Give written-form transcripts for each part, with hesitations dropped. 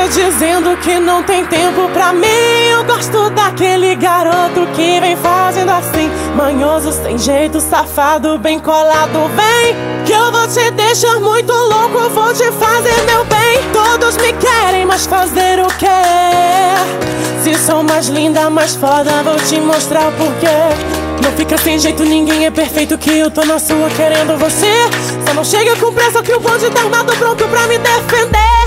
essa dizendo que não tem tempo pra mim. Eu gosto daquele garoto que vem fazendo assim, manhoso, sem jeito, safado, bem colado. Vem, que eu vou te deixar muito louco, vou te fazer meu bem. Todos me querem, mas fazer o quê? Se sou mais linda, mais foda, vou te mostrar o porquê. Não fica sem jeito, ninguém é perfeito, que eu tô na sua querendo você. Só não chega com pressa que o bonde tá armado pronto pra me defender.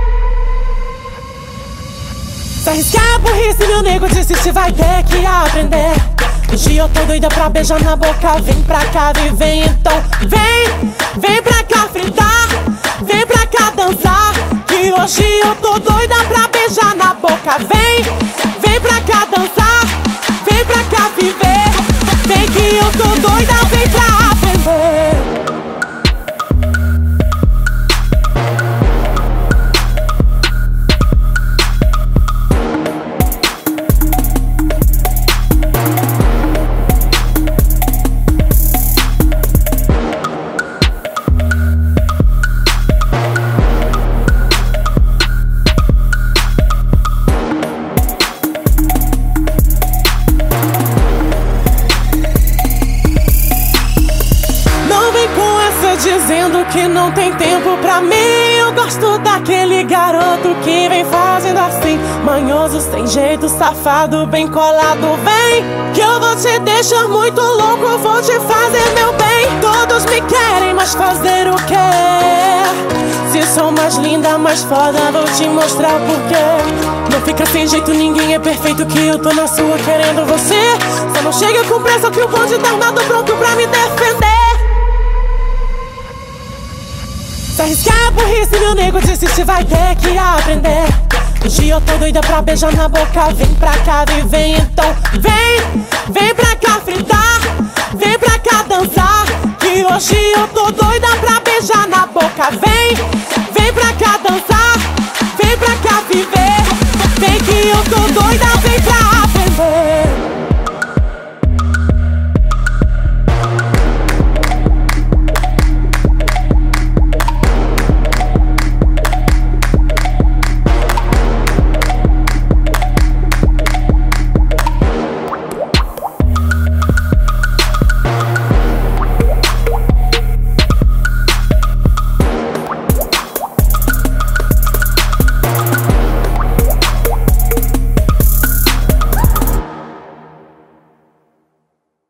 Se arriscar a burrice, meu nego, disse se vai ter que aprender. Hoje eu tô doida pra beijar na boca, vem pra cá viver então. Vem pra cá fritar, vem pra cá dançar, que hoje eu tô doida pra beijar na boca. Vem pra cá dançar, vem pra cá viver. Vem que eu tô doida, vem pra aprender. Dizendo que não tem tempo pra mim. Eu gosto daquele garoto que vem fazendo assim, manhoso, sem jeito, safado, bem colado. Vem, que eu vou te deixar muito louco, vou te fazer meu bem. Todos me querem, mas fazer o quê? Se sou mais linda, mais foda, vou te mostrar o porquê. Não fica sem jeito, ninguém é perfeito, que eu tô na sua querendo você. Só não chega com pressa que o bonde tá armado pronto pra me defender. Se arriscar a burrice, meu nego, disse se vai ter que aprender. Hoje eu tô doida pra beijar na boca, vem pra cá viver então. Vem pra cá fritar, vem pra cá dançar, que hoje eu tô doida pra beijar na boca. Vem